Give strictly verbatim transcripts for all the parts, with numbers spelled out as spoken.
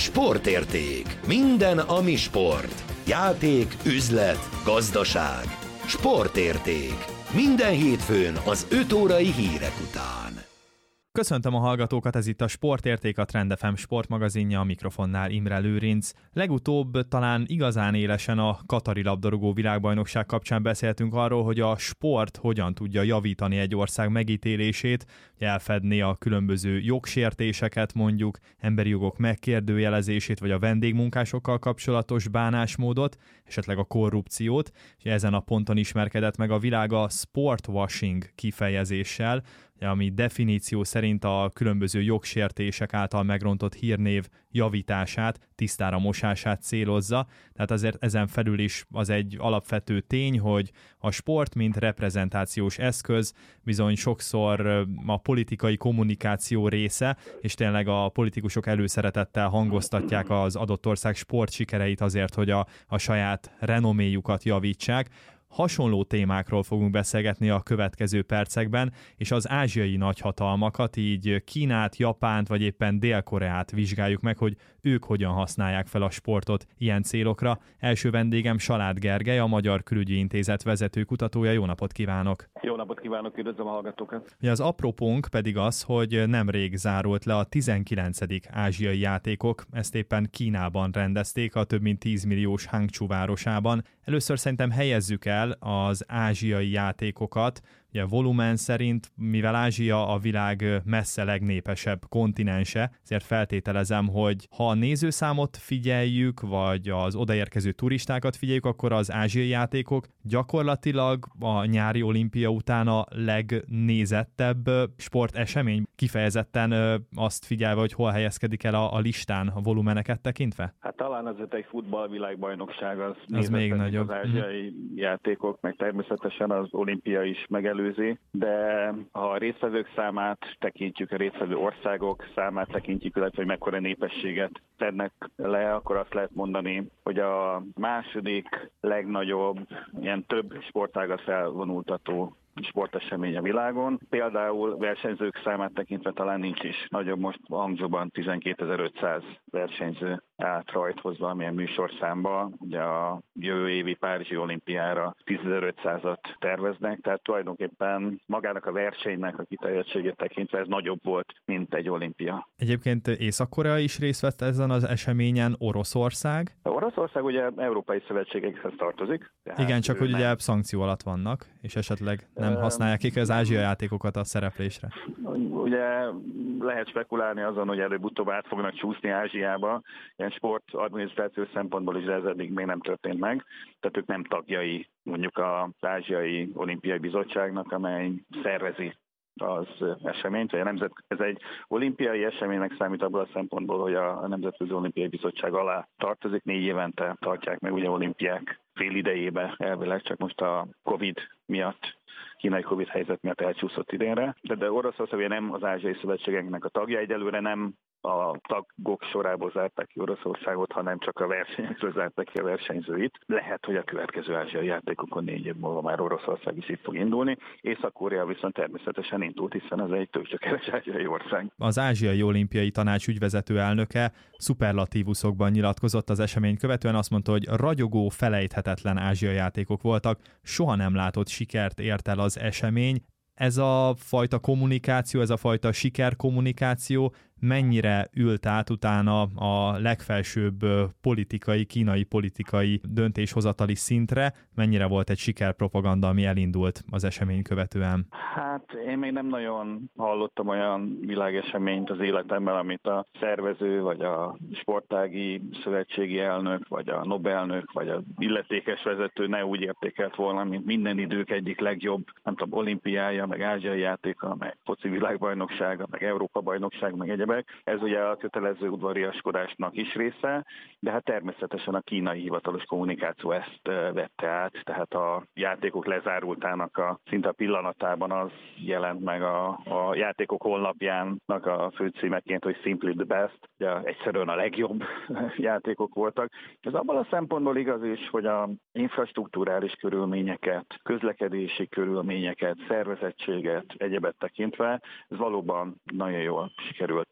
Sportérték. Minden, ami sport. Játék, üzlet, gazdaság. Sportérték. Minden hétfőn az öt órai hírek után. Köszöntöm a hallgatókat, ez itt a Sportérték, a Trend ef em sportmagazinja, a mikrofonnál Imre Lőrinc. Legutóbb talán igazán élesen a katari labdarúgó világbajnokság kapcsán beszéltünk arról, hogy a sport hogyan tudja javítani egy ország megítélését, elfedni a különböző jogsértéseket, mondjuk emberi jogok megkérdőjelezését, vagy a vendégmunkásokkal kapcsolatos bánásmódot, esetleg a korrupciót, és ezen a ponton ismerkedett meg a világ a sportwashing kifejezéssel, ami definíció szerint a különböző jogsértések által megrontott hírnév javítását, tisztára mosását célozza. Tehát azért ezen felül is az egy alapvető tény, hogy a sport, mint reprezentációs eszköz, bizony sokszor a politikai kommunikáció része, és tényleg a politikusok előszeretettel hangoztatják az adott ország sportsikereit azért, hogy a, a saját renoméjukat javítsák. Hasonló témákról fogunk beszélgetni a következő percekben, és az ázsiai nagyhatalmakat, így Kínát, Japánt vagy éppen Dél-Koreát vizsgáljuk meg, hogy ők hogyan használják fel a sportot ilyen célokra. Első vendégem Salád Gergely, a Magyar Külügyi Intézet vezető kutatója. Jó napot kívánok! Jó napot kívánok, üdvözlöm a hallgatókat! Az apropónk pedig az, hogy nemrég zárult le a tizenkilencedik ázsiai játékok, ezt éppen Kínában rendezték, a több mint tíz milliós Hangzhou városában. Először szerintem helyezzük el az ázsiai játékokat, ugye volumen szerint, mivel Ázsia a világ messze legnépesebb kontinense, ezért feltételezem, hogy ha a nézőszámot figyeljük, vagy az odaérkező turistákat figyeljük, akkor az ázsiai játékok gyakorlatilag a nyári olimpia után a legnézettebb sportesemény, kifejezetten azt figyelve, hogy hol helyezkedik el a, a listán a volumeneket tekintve? Hát talán azért egy futballvilágbajnokság az, az még nagyobb. Az ázsiai mm. játékok, meg természetesen az olimpia is megelőzi, de ha a résztvevők számát tekintjük, a résztvevő országok számát tekintjük, illetve hogy mekkora népességet tednek le, akkor azt lehet mondani, hogy a második legnagyobb, ilyen több sportágat felvonultató sportesemény a világon. Például versenyzők számát tekintve talán nincs is nagyobb, most Hangzhouban tizenkétezer-ötszáz versenyző állt rajthoz valamilyen műsorszámba. Ugye a jövő évi Párizsi olimpiára tízezer-ötszázat terveznek, tehát tulajdonképpen magának a versenynek a kiterjedtségét tekintve ez nagyobb volt, mint egy olimpia. Egyébként Észak-Korea is részt vett ezen az eseményen, Oroszország? A Oroszország ugye európai szövetségekhez tartozik. Igen, csak hogy nem... ugye szankció alatt vannak, és esetleg nem használják ki az ázsiai játékokat a szereplésre. Ugye lehet spekulálni azon, hogy előbb-utóbb át fognak csúszni Ázsiába, ilyen sportadminisztráció szempontból is, de ez eddig még nem történt meg. Tehát ők nem tagjai mondjuk az Ázsiai Olimpiai Bizottságnak, amely szervezi az eseményt, vagy a nemzet, ez egy olimpiai eseménynek számít abból a szempontból, hogy a, a Nemzetközi Olimpiai Bizottság alá tartozik, négy évente tartják meg ugye olimpiák fél idejébe elvileg, csak most a Covid miatt, kínai Covid helyzet miatt elcsúszott idénre. De, de Oroszország ugye nem az ázsiai szövetségeknek a tagja, egyelőre nem a tagok sorából zárták ki Oroszországot, hanem csak a versenyekről zárták ki a versenyzőit. Lehet, hogy a következő ázsiai játékokon négy év múlva már Oroszország is itt fog indulni. Észak-Korea viszont természetesen indult, hiszen ez egy tőzsgyökeres ázsiai ország. Az Ázsiai Olimpiai Tanács ügyvezető elnöke szuperlatívuszokban nyilatkozott az eseményt követően, azt mondta, hogy ragyogó, felejthetetlen ázsiai játékok voltak, soha nem látott sikert ért el az esemény. Ez a fajta kommunikáció, ez a fajta sikerkommunikáció mennyire ült át utána a legfelsőbb politikai, kínai politikai döntéshozatali szintre, mennyire volt egy sikerpropaganda, ami elindult az esemény követően? Hát én még nem nagyon hallottam olyan világeseményt az életemben, amit a szervező, vagy a sportági szövetségi elnök, vagy a Nobelnök, vagy a illetékes vezető ne úgy értékelt volna, mint minden idők egyik legjobb, nem tudom, olimpiája, meg ázsiai játéka, meg foci világbajnoksága, meg Európa bajnokság, meg egyebek. Ez ugye a kötelező udvariaskodásnak is része, de hát természetesen a kínai hivatalos kommunikáció ezt vette át, tehát a játékok lezárultának a szinte a pillanatában az jelent meg a, a játékok honlapjának a főcímeként, hogy Simply the Best, ugye egyszerűen a legjobb játékok voltak. Ez abban a szempontból igaz is, hogy a infrastruktúrális körülményeket, közlekedési körülményeket, szervezettséget, egyebet tekintve, ez valóban nagyon jól sikerült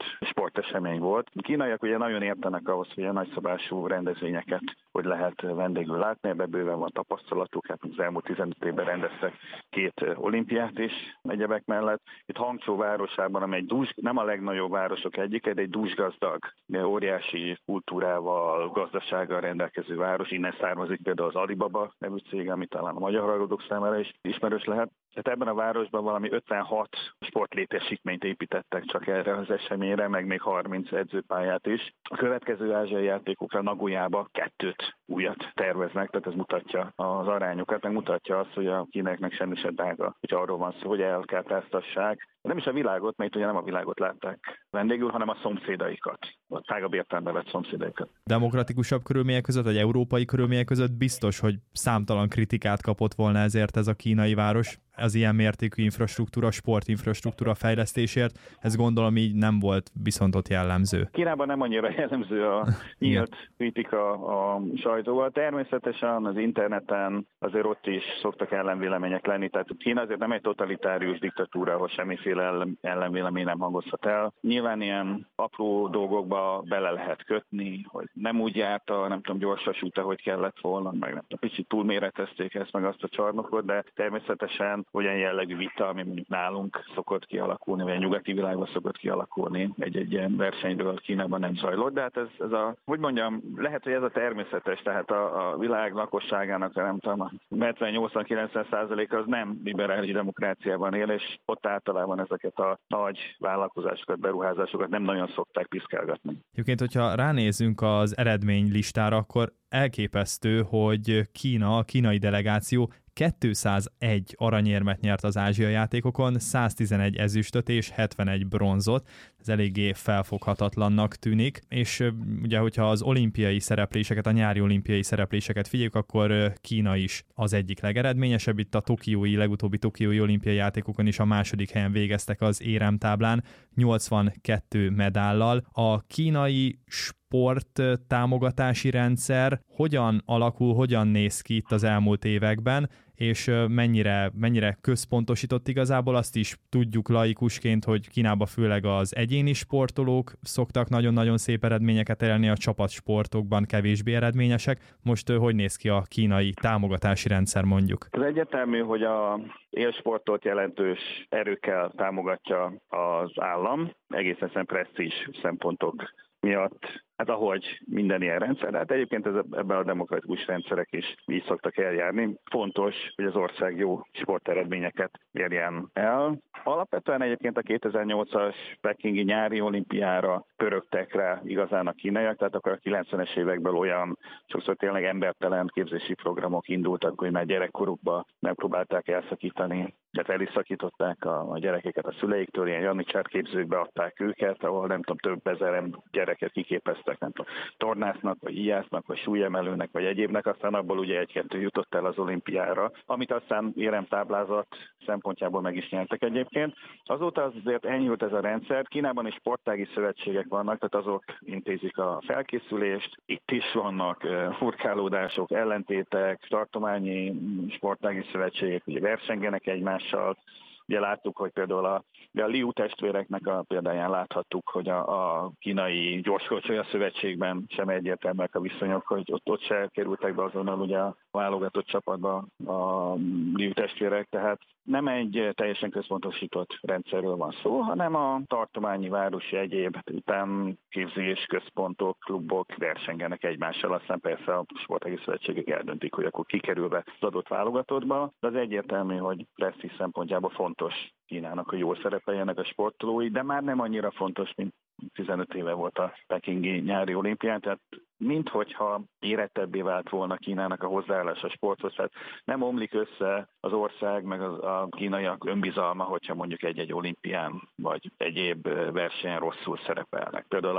sportesemény volt. A kínaiak ugye nagyon értenek ahhoz, hogy a nagyszabású rendezvényeket hogy lehet vendégül látni, ebben bőven van tapasztalatuk, hát az elmúlt tizenöt évben rendeztek két olimpiát is egyebek mellett. Itt Hangzsou városában, amely dús, nem a legnagyobb városok egyike, de egy dúsgazdag, óriási kultúrával, gazdasággal rendelkező város, innen származik például az Alibaba nevű cég, ami talán a magyar hallgatók számára is ismerős lehet. Tehát ebben a városban valami ötvenhat sportlétesítményt építettek csak erre az eseményre, meg még harminc edzőpályát is. A következő ázsiai játékokra Nagoyába kettőt újat terveznek, tehát ez mutatja az arányokat, meg mutatja azt, hogy a kínaiaknak semmi se drága, hogy arról van szó, hogy elkártáztassák. Nem is a világot, mert ugye nem a világot látták vendégül, hanem a szomszédaikat, a tágabb értelemben vett szomszédaikat. Demokratikusabb körülmények között, vagy európai körülmények között biztos, hogy számtalan kritikát kapott volna ezért ez a kínai város, az ilyen mértékű infrastruktúra, sportinfrastruktúra fejlesztésért. Ez gondolom így nem volt viszont ott jellemző. Kínában nem annyira jellemző a nyílt kritika a sajtóval. Természetesen az interneten azért ott is szoktak ellenvélemények lenni. Tehát Kína azért nem egy totalitárius diktatúra, ahol semmiféle ellenvélemény nem hangozhat el. Nyilván ilyen apró dolgokba bele lehet kötni, hogy nem úgy járta, nem tudom, gyorsas út, ahogy kellett volna, meg nem tudom, kicsit túlméretezték ezt meg azt a csarnokot, de természetesen olyan jellegű vita, ami mondjuk nálunk szokott kialakulni, vagy a nyugati világban szokott kialakulni, egy-egy ilyen versenyről Kínában nem zajlott, de hát ez, ez a, hogy mondjam, lehet, hogy ez a természetes, tehát a, a világ lakosságának, nem tudom, a hetven-nyolcvan-kilencven százalék az nem liberális demokráciában él, és ott általában ezeket a nagy vállalkozásokat, beruházásokat nem nagyon szokták piszkálgatni. Egyébként, hogyha ránézünk az eredménylistára, akkor elképesztő, hogy Kína, a kínai delegáció kétszázegy aranyérmet nyert az ázsiai játékokon, száztizenegy ezüstöt és hetvenegy bronzot. Ez eléggé felfoghatatlannak tűnik, és ugye, hogyha az olimpiai szerepléseket, a nyári olimpiai szerepléseket figyeljük, akkor Kína is az egyik legeredményesebb. Itt a tokiói, legutóbbi tokiói olimpiai játékokon is a második helyen végeztek az éremtáblán, nyolcvankettő medállal. A kínai sport támogatási rendszer hogyan alakul, hogyan néz ki itt az elmúlt években, és mennyire, mennyire központosított igazából, azt is tudjuk laikusként, hogy Kínában főleg az egyéni sportolók szoktak nagyon-nagyon szép eredményeket elérni, a csapatsportokban kevésbé eredményesek. Most hogy néz ki a kínai támogatási rendszer mondjuk? Az egyértelmű, hogy a élsportot jelentős erőkkel támogatja az állam, egészen szem presztízs szempontok miatt, hát ahogy minden ilyen rendszer, hát egyébként ez, ebben a demokratikus rendszerek is így szoktak eljárni. Fontos, hogy az ország jó sporteredményeket érjen el. Alapvetően egyébként a kétezer-nyolcas pekingi nyári olimpiára pörögtek rá igazán a kínaiak, tehát akkor a kilencvenes évekből olyan sokszor tényleg embertelen képzési programok indultak, hogy már gyerekkorukban megpróbálták elszakítani, de el is szakították a, a gyerekeket a szüleiktől, ilyen janicsár képzőkbe adták őket, ahol nem tudom, több ezer gyereket kiképeztek, nem tudom, tornásznak, vagy íjásznak, vagy súlyemelőnek, vagy egyébnek, aztán abból ugye egy-kettő jutott el az olimpiára, amit aztán éremtáblázat szempontjából meg is nyertek egyébként. Azóta azért enyhült ez a rendszer. Kínában is sportági szövetségek vannak, tehát azok intézik a felkészülést. Itt is vannak furkálódások, ellentétek, tartományi sportági szövetségek, ugye versengenek egymással. Ugye láttuk, hogy például a, a Liu testvéreknek a példáján láthattuk, hogy a, a kínai gyorskorcsolya szövetségben sem egyértelműek a viszonyok, hogy ott, ott se kerültek be azonnal ugye a válogatott csapatba a Liu testvérek, tehát nem egy teljesen központosított rendszerről van szó, hanem a tartományi, városi egyéb támképzés, központok, klubok versengenek egymással, aztán persze a sportági szövetségek eldöntik, hogy akkor kikerül be az adott válogatottba, de az egyértelmű, hogy presztízs szempontjából fontos Kínának, hogy jól szerepeljenek a sportolói, de már nem annyira fontos, mint tizenöt éve volt a pekingi nyári olimpián, tehát minthogyha érettebbé vált volna Kínának a hozzáállás a sporthoz, tehát nem omlik össze az ország, meg az, a kínaiak önbizalma, hogyha mondjuk egy-egy olimpián, vagy egyéb versenyen rosszul szerepelnek. Például a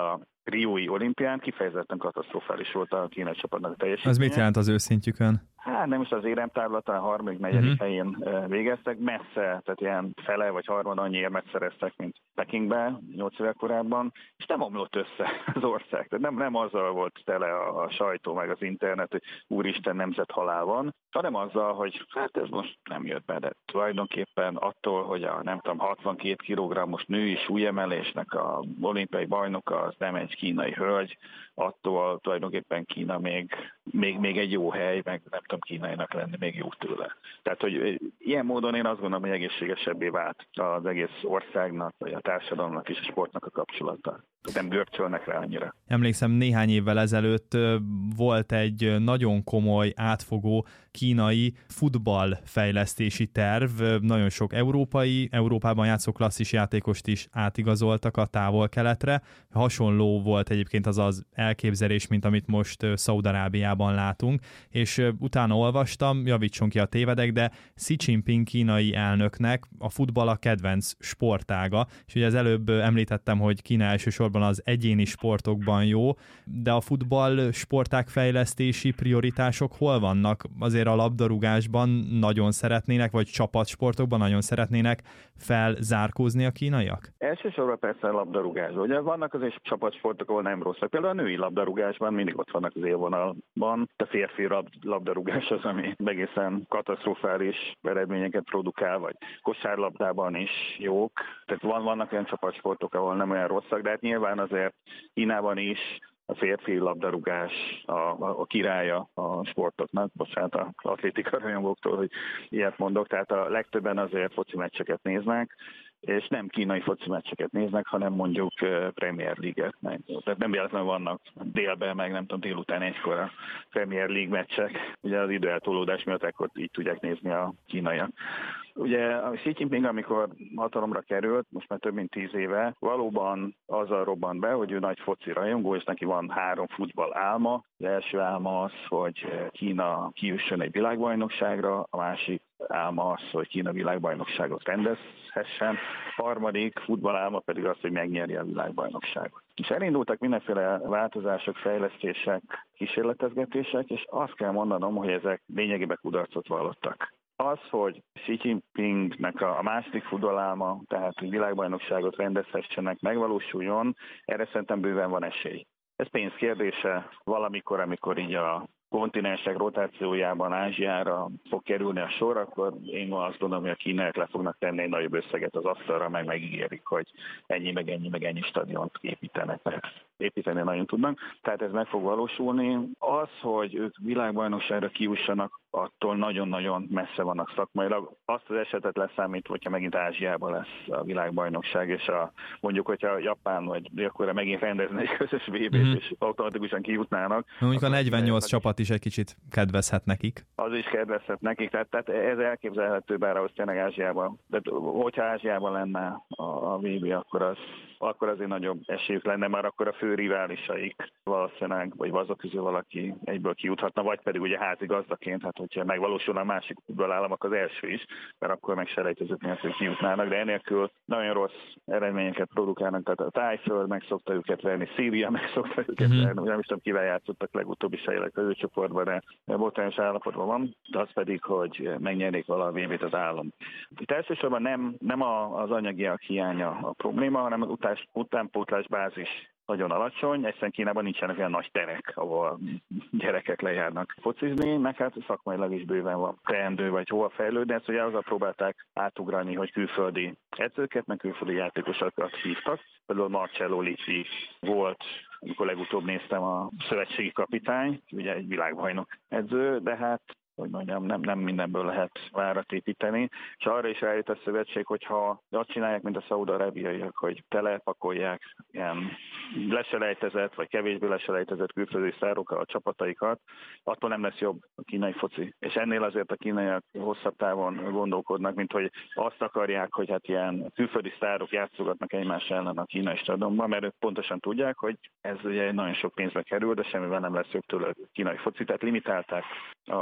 riói olimpián kifejezetten katasztrofális volt a kínai csapatnak a teljesítménye. Az mit jelent az ő szintjükön? Hát nem is az éremtávlatán, a harmadik, negyedik uh-huh. helyén végeztek, messze, tehát ilyen fele vagy harmad annyi érmet szereztek, mint Pekingben, nyolc évvel korábban, és nem omlott össze az ország. Tehát nem, nem azzal volt tele a, a sajtó, meg az internet, hogy úristen, nemzethalál van, hanem azzal, hogy hát ez most nem jött be, de tulajdonképpen attól, hogy a nem tudom, hatvankét kilogrammos női súlyemelésnek a olimpiai bajnoka az nem egy kínai hölgy, attól tulajdonképpen Kína még, még, még egy jó hely, meg nem tudom kínainak lenni még jó tőle. Tehát, hogy ilyen módon én azt gondolom, hogy egészségesebbé vált az egész országnak, vagy a társadalomnak és a sportnak a kapcsolata. Nem görcsölnek rá annyira. Emlékszem, néhány évvel ezelőtt volt egy nagyon komoly, átfogó kínai futballfejlesztési terv. Nagyon sok európai, Európában játszó klasszis játékost is átigazoltak a távol-keletre. Hasonló volt egyébként az az elképzelés, mint amit most Szaúd-Arábiában látunk, és utána olvastam, javítson ki a tévedek, de Xi Jinping kínai elnöknek a futball a kedvenc sportága, és ugye az előbb említettem, hogy Kína elsősorban az egyéni sportokban jó, de a futball sportág fejlesztési prioritások hol vannak? Azért a labdarúgásban nagyon szeretnének, vagy csapatsportokban nagyon szeretnének felzárkózni a kínaiak? Elsősorban persze a labdarúgásban. Ugye vannak azért csapatsportok, ahol nem rosszak. Például a női labdarúgásban mindig ott vannak az élvonalban. A férfi labdarúgás az, ami egészen katasztrofális eredményeket produkál, vagy kosárlabdában is jók. Tehát van, vannak olyan csapatsportok, ahol nem olyan rosszak, de hát nyilván azért Kínában is a férfi labdarúgás a, a, a királya a sportoknak, bocsánat az atlétika rajongóktól, hogy ilyet mondok, tehát a legtöbben azért foci meccseket néznek, és nem kínai foci meccseket néznek, hanem mondjuk Premier League-et. Tehát nem véletlenül vannak délben, meg nem tudom, délután egykor a Premier League meccsek. Ugye az időeltolódás miatt ekkor így tudják nézni a kínaiak. Ugye a Xi Jinping, amikor hatalomra került, most már több mint tíz éve, valóban azzal robbant be, hogy ő nagy foci rajongó, és neki van három futball álma. Az első álma az, hogy Kína kijusson egy világbajnokságra, a másik álma az, hogy Kína világbajnokságot rendezhessen, a harmadik futballálma pedig az, hogy megnyerje a világbajnokságot. És elindultak mindenféle változások, fejlesztések, kísérletezgetések, és azt kell mondanom, hogy ezek lényegében kudarcot vallottak. Az, hogy Xi Jinpingnek a második futballálma, tehát hogy világbajnokságot rendezhessenek, megvalósuljon, erre szerintem bőven van esély. Ez pénz kérdése, valamikor, amikor így a kontinensek rotációjában Ázsiára fog kerülni a sor, akkor én azt gondolom, hogy a kínaiak le fognak tenni egy nagyobb összeget az asztalra, meg megígérik, hogy ennyi, meg ennyi, meg ennyi stadiont építenek, mert építeni nagyon tudnak. Tehát ez meg fog valósulni. Az, hogy ők világbajnokságra kijussanak, attól nagyon-nagyon messze vannak szakmailag. Azt az esetet leszámít, hogyha megint Ázsiában lesz a világbajnokság, és a, mondjuk, hogyha Japán vagy Dél-Korea megint rendezne egy közös vé bét, mm-hmm. és automatikusan kijutnának. Mondjuk a negyvennyolc csapat is egy kicsit kedvezhet nekik. Az is kedvezhet nekik, tehát, tehát ez elképzelhető, bár ahhoz tényleg Ázsiában. De hogyha Ázsiában lenne a vé bé, akkor az akkor azért nagyobb esélyük lenne, már akkor a fő riválisaik valószínűleg, vagy azok közül valaki egyből kijuthatna, vagy pedig ugye házigazdaként, hát hogyha megvalósulna a másik futballállamok az első is, mert akkor meg selejtezők nélkül kijutnának, de enélkül nagyon rossz eredményeket produkálnak, tehát a Tájföld meg szokta őket verni, Szíria meg szokta őket mm-hmm. verni, nem is tudom, kivel játszottak legutóbbi sejlek az ő csoportban, de botrányos állapotban van, de az pedig, hogy megnyernék vala a vé bét az állam. Itt elsősorban nem, nem az anyagiak hiánya a probléma, hanem az után utánpótlás bázis nagyon alacsony, egyszerűen Kínában nincsenek olyan nagy terek, ahol gyerekek lejárnak focizni, meg hát szakmailag is bőven van teendő vagy hova fejlődni, ezt ugye azzal próbálták átugrani, hogy külföldi edzőket, meg külföldi játékosokat hívtak. Például Marcello Lippi volt, amikor legutóbb néztem, a szövetségi kapitány, ugye egy világbajnok edző, de hát hogy mondjam, nem, nem mindenből lehet várat építeni, és arra is eljött a szövetség, hogyha azt csinálják, mint a szaúd-arábiaiak, hogy telepakolják ilyen leselejtezett, vagy kevésbé leselejtezett külföldi szárokkal a csapataikat, attól nem lesz jobb a kínai foci. És ennél azért a kínaiak hosszabb távon gondolkodnak, mint hogy azt akarják, hogy hát ilyen külföldi sztárok játszogatnak egymás ellen a kínai stadionban, mert ők pontosan tudják, hogy ez ugye nagyon sok pénzbe kerül, de semmivel nem lesz jobb tőle a kínai foci, tehát limitálták a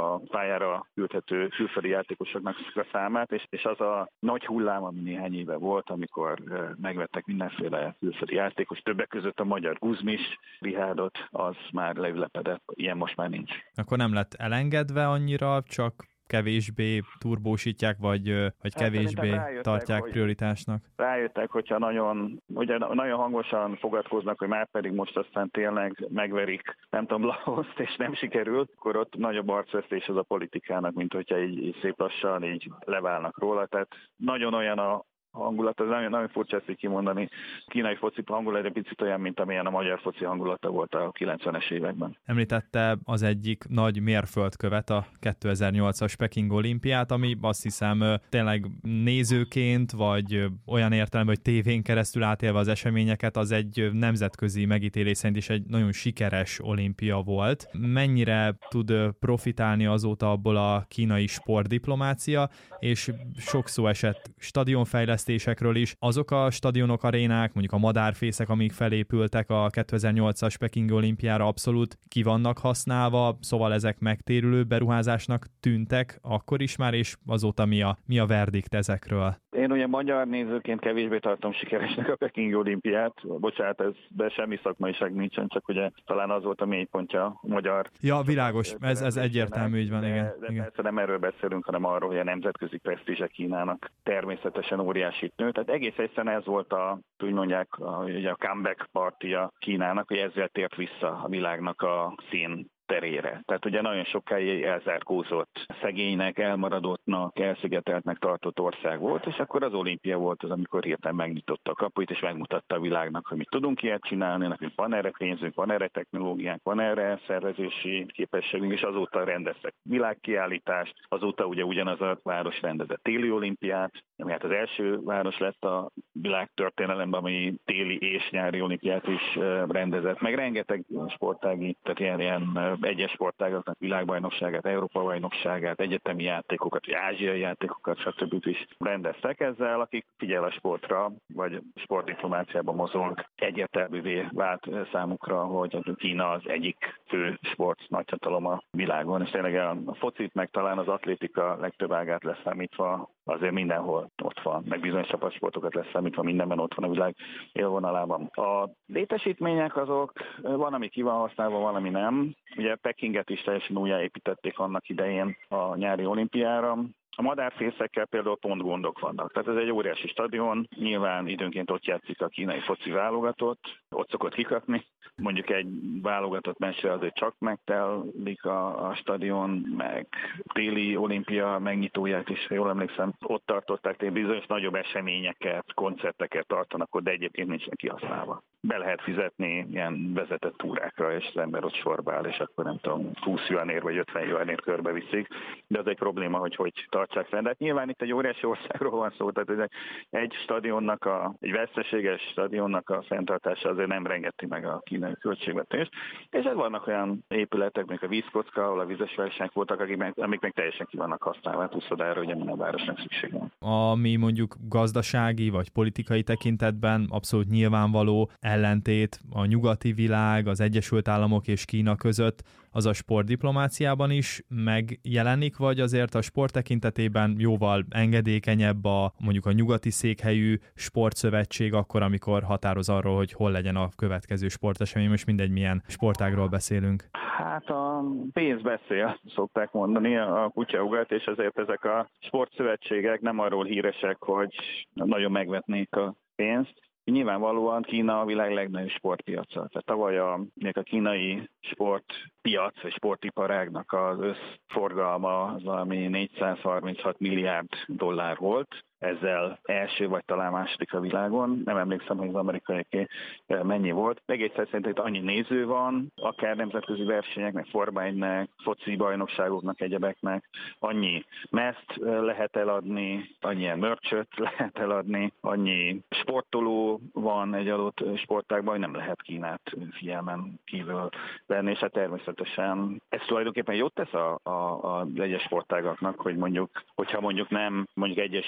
pályára küldhető külföldi játékosoknak a számát, és, és az a nagy hullám, ami néhány éve volt, amikor megvettek mindenféle külföldi játékos, többek között a magyar Guzmis, Rihárdot, az már leülepedett, ilyen most már nincs. Akkor nem lett elengedve annyira, csak kevésbé turbósítják, vagy, vagy kevésbé hát tartják hogy prioritásnak? Rájöttek, hogyha nagyon, ugye nagyon hangosan fogadkoznak, hogy már pedig most aztán tényleg megverik, nem tudom, Laoszt, és nem sikerült, akkor ott nagyobb arcvesztés az a politikának, mint hogyha így, így szép lassan így leválnak róla. Tehát nagyon olyan a hangulat, az nagyon, nagyon furcsa ezt így kimondani. A kínai foci hangulat egy picit olyan, mint amilyen a magyar foci hangulata volt a kilencvenes években. Említette az egyik nagy mérföldkövet, a kétezer-nyolcas Peking olimpiát, ami azt hiszem tényleg nézőként, vagy olyan értelemben, hogy tévén keresztül átélve az eseményeket, az egy nemzetközi megítélés szerint is egy nagyon sikeres olimpia volt. Mennyire tud profitálni azóta abból a kínai sportdiplomácia, és sok szó esett stadionfejlesztésekről is. Azok a stadionok, arénák, mondjuk a madárfészek, amik felépültek a kétezer-nyolcas Peking olimpiára, abszolút ki vannak használva, szóval ezek megtérülő beruházásnak tűntek akkor is már, és azóta mi a, mi a verdikt ezekről? Én ugye magyar nézőként kevésbé tartom sikeresnek a Peking olimpiát. Bocsánat, ez de semmi szakmaiság nincsen, csak ugye talán az volt a mélypontja a magyar. Ja, világos, ez, ez egyértelmű, így van, de, igen. De igen. persze nem erről beszélünk, hanem arról, hogy a nemzetközi presztízse Kínának természetesen óriásit nő. Tehát egész egyszerűen ez volt a, úgy mondják, a, ugye a comeback partija Kínának, hogy ezzel tért vissza a világnak a szín terére. Tehát ugye nagyon sokáig elzárkózott, szegénynek, elmaradottnak, elszigeteltnek tartott ország volt, és akkor az olimpia volt az, amikor hirtelen megnyitotta a kapuit, és megmutatta a világnak, hogy mi tudunk ilyet csinálni, nekünk van erre pénzünk, van erre technológiánk, van erre szervezési képességünk, és azóta rendeztek világkiállítást, azóta ugye ugyanaz a város rendezett téli olimpiát, ami hát az első város lett a világtörténelemben, ami téli és nyári olimpiát is rendezett, meg rengeteg sportági, tehát ilyen, ilyen egyes sportágaknak világbajnokságát, Európa-bajnokságát, egyetemi játékokat, vagy ázsiai játékokat, stb. Is rendeztek ezzel, akik figyel a sportra, vagy sportdiplomáciában mozog. Egyértelművé vált számukra, hogy Kína az egyik fő sport nagyhatalom a világon, és tényleg a focit, meg talán az atlétika legtöbb ágát leszámítva azért mindenhol ott van, meg bizonyos csapatsportokat leszámítva mindenben ott van a világ élvonalában. A létesítmények azok, van, ami ki van használva, van, ami nem. Ugye Pekinget is teljesen újjáépítették annak idején a nyári olimpiára. A madárfészekkel például pont gondok vannak. Tehát ez egy óriási stadion, nyilván időnként ott játszik a kínai foci válogatott, ott szokott kikapni. Mondjuk egy válogatott meccsre azért csak megtelik a, a stadion, meg téli olimpia megnyitóját is, jól emlékszem, ott tartották, tehát bizonyos nagyobb eseményeket, koncerteket tartanak ott, de egyébként nincsen kihasználva. Be lehet fizetni ilyen vezetett túrákra, és az ember ott sorba áll, és akkor nem tudom, húsz juanér vagy ötven juanér körbeviszik, de az egy probléma, hogy hogy tartsák fenn. De hát nyilván itt egy óriási országról van szó, tehát egy stadionnak, a, egy veszteséges stadionnak a fenntartása azért nem rengeti meg a kínai költségvetést, és ez vannak olyan épületek, mint a vízkocka, ahol a vizes versenyek voltak, akik meg, amik meg teljesen ki vannak használva, úszodára, ugye minden városnak szükség van. Ami mondjuk gazdasági vagy politikai tekintetben abszolút nyilvánvaló ellentét a nyugati világ, az Egyesült Államok és Kína között, az a sportdiplomáciában is megjelenik, vagy azért a sport tekintetében jóval engedékenyebb a mondjuk a nyugati székhelyű sportszövetség akkor, amikor határoz arról, hogy hol legyen a következő sportesemény, most mindegy, milyen sportágról beszélünk. Hát a pénz beszél, szokták mondani, a kutyaugat, és ezért ezek a sportszövetségek nem arról híresek, hogy nagyon megvetnék a pénzt. Nyilvánvalóan Kína a világ legnagyobb sportpiaca. Tehát tavaly a, a kínai sportpiac, vagy sportiparágnak az összforgalma az valami négyszázharminchat milliárd dollár volt. Ezzel első vagy talán második a világon. Nem emlékszem, hogy az amerikaiaké mennyi volt. Egészen szerint itt annyi néző van, akár nemzetközi versenyeknek, Forma egynek, foci bajnokságoknak, egyebeknek. Annyi meszt lehet eladni, annyi merchöt lehet eladni, annyi sportoló van egy adott sportágban, hogy nem lehet Kínát figyelmen kívül venni, és hát természetesen ez tulajdonképpen jót tesz a, a, a egyes sportágaknak, hogy mondjuk, hogyha mondjuk nem mondjuk egyes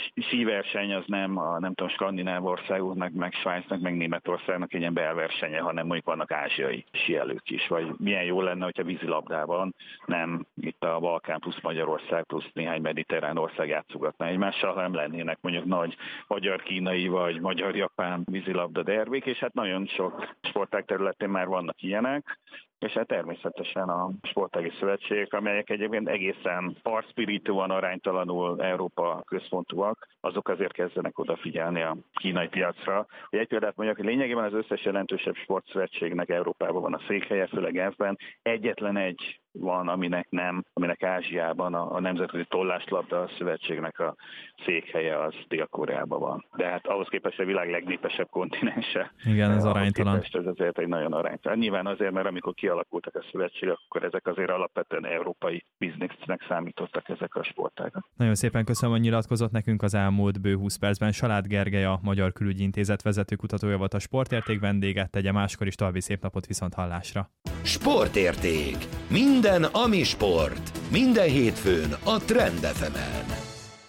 verseny az nem a nem tudom, skandináv országoknak, meg Svájcnak, meg Németországnak egy ilyen belversenye, hanem mondjuk vannak ázsiai síelők is, vagy milyen jó lenne, hogyha vízilabdában nem itt a Balkán plusz Magyarország plusz néhány mediterrán ország játszogatná egymással, hanem lennének mondjuk nagy magyar-kínai vagy magyar-japán vízilabda derbik, és hát nagyon sok sportág területén már vannak ilyenek, és hát természetesen a sportági szövetségek, amelyek egyébként egészen partspiritúan, aránytalanul Európa központúak, azok azért kezdenek odafigyelni a kínai piacra. Egy példát mondjak, hogy lényegében az összes jelentősebb sportszövetségnek Európában van a székhelye, főleg Genfben. Egyetlen egy van, aminek nem, aminek Ázsiában a, a Nemzetközi Tolláslabda Szövetségnek a székhelye az Dél-Koreában van. De hát ahhoz képest a világ legnépesebb kontinense. Igen, ez aránytalan. Ez azért egy nagyon aránytalan. Nyilván azért, mert amikor kialakultak a szövetségek, akkor ezek azért alapvetően európai biznisznek számítottak ezek a sportágak. Nagyon szépen köszönöm, hogy nyilatkozott nekünk az elmúlt bő húsz percben. Salád Gergely, a Magyar Külügyi Intézet vezető kutatója volt a Sportérték vendéget, tegye máskor is, további szép napot, viszont hallásra. Sportérték. Minden, ami sport. Minden hétfőn a Trend ef emen.